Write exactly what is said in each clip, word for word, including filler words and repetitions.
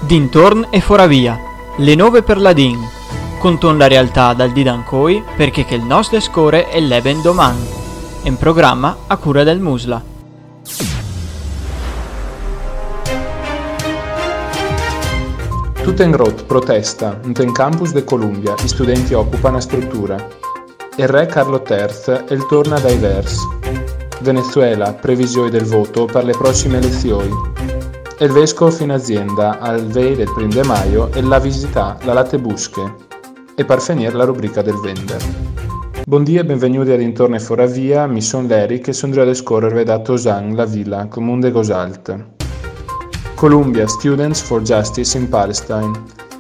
Dintorn e foravia, le nove per la Din, conton la realtà dal di Dancoi perché che il nostro score è l'eben doman, in programma a cura del Musla. Tutengrot protesta, in campus de Columbia, gli studenti occupano la struttura. Il re Carlo terzo el torna dai vers. Venezuela, previsioni del voto per le prossime elezioni. Il vescovo in azienda al vei del primo di maio e la visita la latte busche. E per finire la rubrica del vender. Buongiorno e benvenuti ad Intorno e Foravia, mi son l'Eric e sono già a scorrere da Tosan, la villa, comune de Gosalt. Columbia, Students for Justice in Palestine.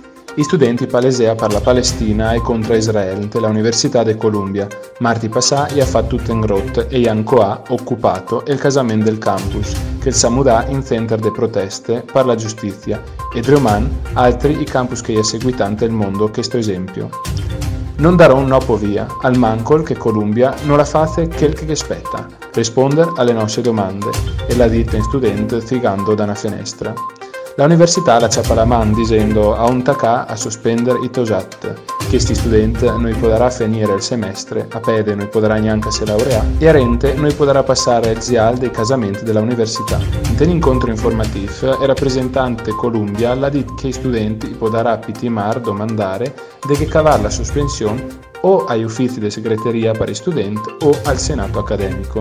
I studenti palesea per la Palestina e contro Israele della Università di Columbia. Marti passà e ha fatto Tutengrot e Yanko ha occupato il casamento del campus, che il Samudà in center de proteste per la giustizia, e Dreuman altri i campus che gli è seguitante il mondo che sto esempio. Non darò un nopo via, al mancol che Columbia non la face quel che aspetta, rispondere alle nostre domande, e la dita in studente figando da una finestra. La università la ciapa la man dicendo a un tacà a sospendere i tosat, che sti studenti noi potrà finire il semestre, a pede noi potrà neanche se laurea, e a rente noi potrà passare il zial dei casamenti della università. In ten incontro informativo, il rappresentante Columbia l'ha detto che i studenti potrà pitimar domandare de che cavar la sospensione o agli uffici di segreteria per i studenti o al senato accademico.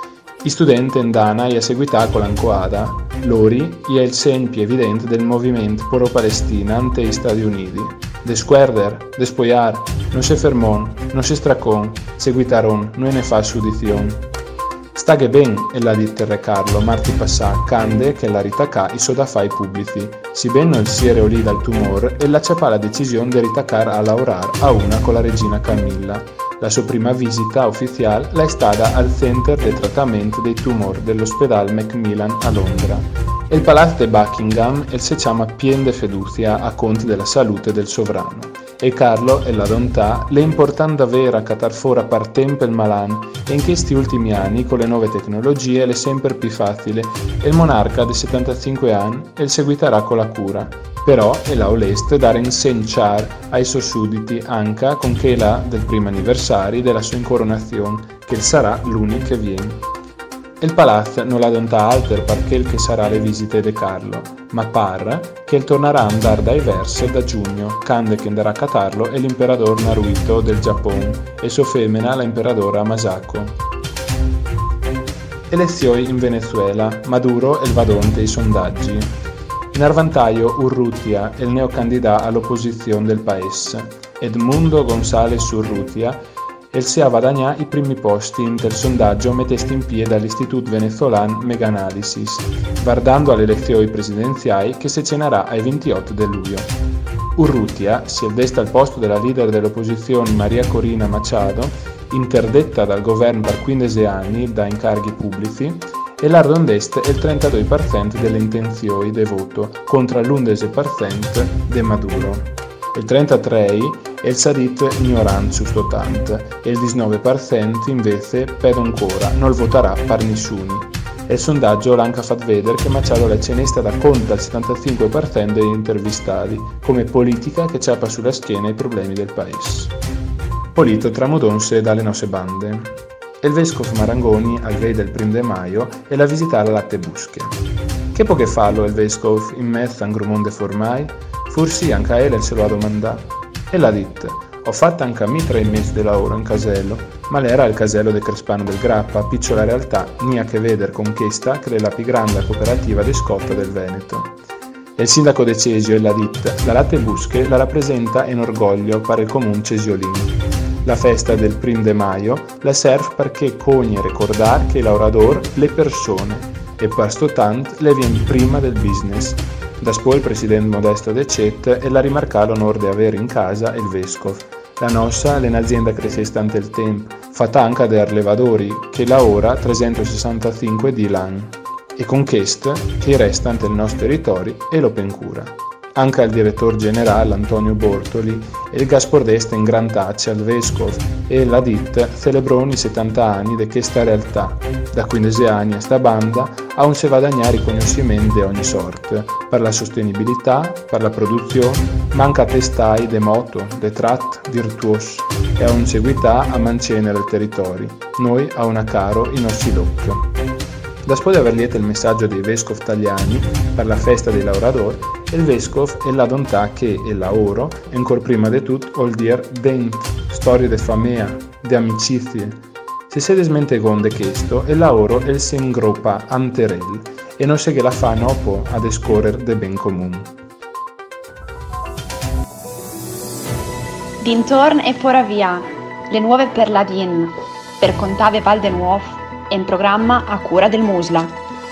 I studenti andana e a seguità con l'ancoada, lori è il segno più evidente del movimento pro-Palestina ante gli Stati Uniti. De squerder, de spoiar, non se fermon, non se stracon, seguitaron, non ne fa sudizione. Staghe ben, e l'ha detto il re Carlo, marti passà, cande che la ritacà i sodafai pubblici. Si ben non si era lì dal tumor e la ciapà la decisione di ritacar a laurar a una con la regina Camilla. La sua prima visita ufficiale è stata al Center di Trattamento dei Tumor dell'ospedale Macmillan a Londra. Il palazzo di Buckingham e si chiama pien de fiducia a conti della salute del sovrano. E Carlo e la dontà le importante avere a catar fora par tempo il malan e in questi ultimi anni con le nuove tecnologie è sempre più facile e il monarca di settantacinque anni e seguiterà con la cura. Però è la oleste dare insenciar ai suoi sudditi anche con che la del primo anniversario della sua incoronazione, che sarà l'unico che viene. Il palazzo non la donta alter perché il che sarà le visite di Carlo, ma par che il tornerà a andare dai versi da giugno, quando che andrà a catarlo è l'imperador Naruhito del Giappone e sua femmina l'imperadora Masako. Elezioni in Venezuela, Maduro e il vadonte i sondaggi. In Arvantaio Urrutia è il neocandidato all'opposizione del paese. Edmundo González Urrutia e si ha guadagnato i primi posti in del sondaggio mettesti in piedi dall'Istituto Venezolan Meganalysis, guardando alle elezioni presidenziali che si cenerà ai ventotto di luglio. Urrutia si è desta al posto della leader dell'opposizione Maria Corina Machado, interdetta dal governo per quindici anni da incarichi pubblici, e l'Ardondest è il trentadue per cento delle intenzioni di voto contro l'undici per cento di Maduro. Il trentatré per cento è il Sadit ignorante su stotante e il diciannove per cento invece per ancora non voterà per nessuno. E il sondaggio l'ha anche fatto vedere che Machado la cenesta da conto al settantacinque per cento degli intervistati come politica che ciapa sulla schiena i problemi del paese. Polito tramodonse dalle nostre bande. Il vescovo Marangoni al vei del primo di maio e la visita alla latte busche. Che poche fallo il vescovo in mezzo a un grumonde formai? Forse anche a ele se lo ha domandato. E l'ha detto, ho fatto anche a me tre mesi di lavoro in casello, ma l'era il casello de Crespano del Grappa, picciola realtà, ni a che vedere con questa che è la più grande cooperativa di scotta del Veneto. E il sindaco de Cesio l'ha detto, la latte busche la rappresenta in orgoglio per il comune cesiolino. La festa del primo di maio la serve perché cogne ricordare che i lavoratori le persone e per sto tanto le viene prima del business. Da poi il presidente Modesto De Cet e la rimarca l'onore di avere in casa il vescovo. La nostra è un'azienda che resiste ante il tempo, fatta anche dai levadori che lavora trecentosessantacinque di l'anno e con questo che resta ante il nostro territorio e lo pencura. Anche al direttore generale Antonio Bortoli e il Gaspordesta in gran taccia al vescovo e la D I T celebrò i settanta anni di questa realtà, Da quindici anni a sta banda ha un se guadagnare riconoscimenti di ogni sorta, per la sostenibilità, per la produzione, manca testai de moto, de trat virtuosi e a un seguità a mantenere il territorio. Noi a una caro i nostri loc. Dopo di aver lieto il messaggio dei vescovi italiani per la festa dei lavoratori, il vescovo è la dontà che il lavoro, ancora prima di tutto, vuol dire dent, storie di famiglia, di amicizie. Se si desmentegonde questo, il lavoro è il si ingroppa anterel e non se che la fa dopo ad escorrere del ben comune. Dintorn e fora via, le nuove per la Din, per Contave Val de Nuovo, in programma a cura del Musla.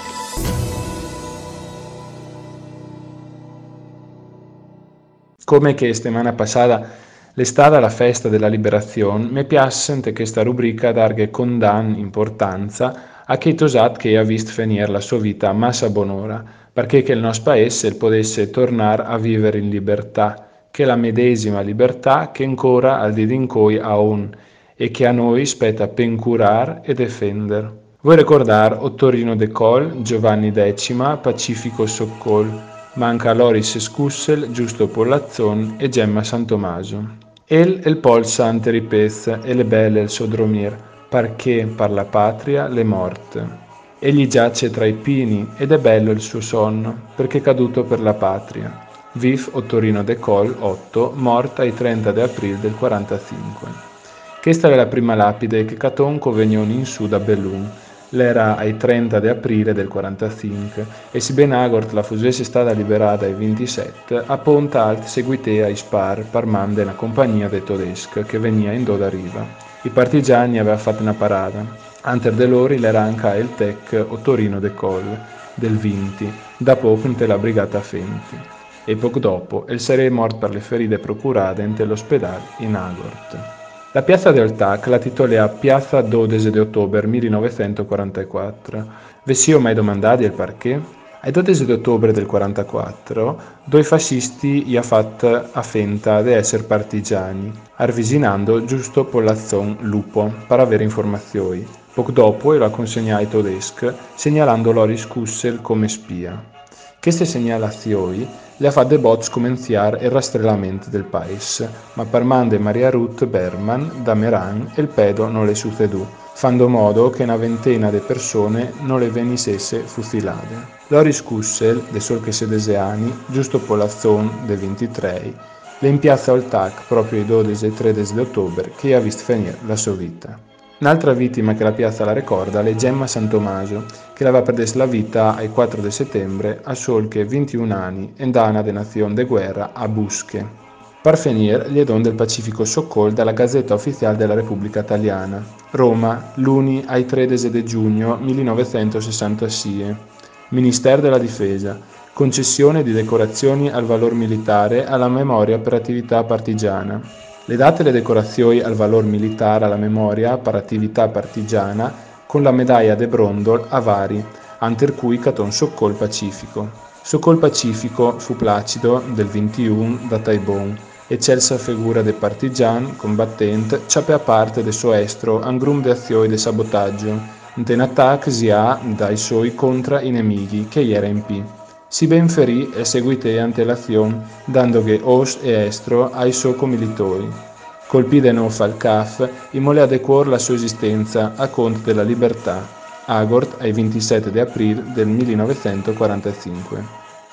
Come che settimana passata l'estate alla festa della liberazione, mi piace che questa rubrica darghe con dan importanza a chi tosat che ha visto finire la sua vita massa bonora, perché che il nostro paese potesse tornare a vivere in libertà, che la medesima libertà che ancora al di dincoi ha un, e che a noi spetta ben curar e difendere. Vuoi ricordare Ottorino De Col, Giovanni Decima, Pacifico Soccol, manca Loris Scussel, Giusto Pollazzon e Gemma Santomaso. El il pol sante ripez e le belle il sodromir, perché per la patria le morte. Egli giace tra i pini ed è bello il suo sonno, perché caduto per la patria. Viv Ottorino De Col, otto, morta il trenta di aprile del quarantacinque. Questa è la prima lapide che Catonco vegnon in su da Bellun. L'era ai trenta di aprile del quarantacinque e si ben agort la fusesse stata liberata ai ventisette, a Ponta Alt seguitea i spar par man della compagnia de tedesca che venia in do da riva. I partigiani aveva fatto una parata. Anter de loro l'era anche il tec Ottorino De Col del venti, da poco in la brigata Fenti. E poco dopo il sarei morto per le ferite procurate in l'ospedale in Agort. La piazza del Tac la titolea Piazza dodici di ottobre millenovecentoquarantaquattro. Vi si ho mai domandati il perché? Ai dodici di ottobre del quarantaquattro, due fascisti gli ha fatto a fenta di essere partigiani, arvisinando giusto Pollazzon Lupo per avere informazioni. Poco dopo lo ha consegnato ai tedeschi, segnalando Loris Kussel come spia. Queste segnalazioni le ha fatte bots comenziare il rastrellamento del paese, ma per mande Maria Ruth Berman da Meran il pedo non le succedù, fando modo che una ventina di persone non le venissesse fucilate. Loris Kussel, de sol che sedese anni, giusto Pollazzon de ventitré, le in piazza al Tac proprio i dodici e tredici di ottobre che ha visto finire la sua vita. Un'altra vittima che la piazza la ricorda è Gemma Santomaso, che aveva perso la vita il quattro di settembre a sol che ventuno anni in dana de nazione de guerra a Busche. Per finire, gli don del Pacifico Soccol dalla Gazzetta Ufficiale della Repubblica Italiana. Roma, l'uni ai tredici di giugno millenovecentosessantasei. Ministero della Difesa. Concessione di decorazioni al valor militare alla memoria per attività partigiana. Le date le decorazioni al valor militare alla memoria per attività partigiana con la medaglia de Brondol a vari, anter cui Caton Soccol Pacifico. Soccol Pacifico fu placido del ventuno da Taibon, eccelsa figura de partigian, combattente, ciape a parte de suo estro, angrum de azioni de sabotaggio, in attacco si ha dai suoi contra i nemici che era in P. Si ben ferì e seguite ante l'azione, dando che os e estro ai suoi commilitori. Colpì de no al C A F, immolè a decuor la sua esistenza a conto della libertà, Agort ai ventisette di aprile del millenovecentoquarantacinque.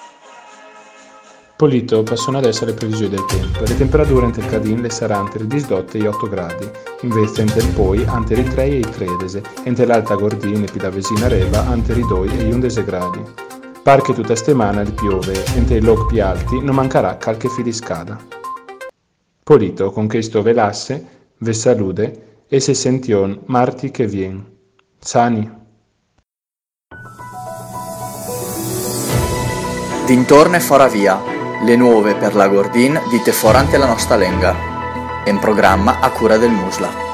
Polito passano adesso alle previsioni del tempo. Le temperature ante il Cadin le saranno ante i diciotto e otto gradi, invece ante il Poi ante i tre e i tredici, ante l'Alta Gordina e Pidavesina Reva ante i due e undici gradi. Par che tutta settimana il piove, mentre i log più alti non mancherà qualche filiscada. Polito, con questo velasse, ve salude e se sention marti che vien. Sani. Dintorno e fora via, le nuove per la Gordin dite forante la nostra lenga. In programma a cura del Musla.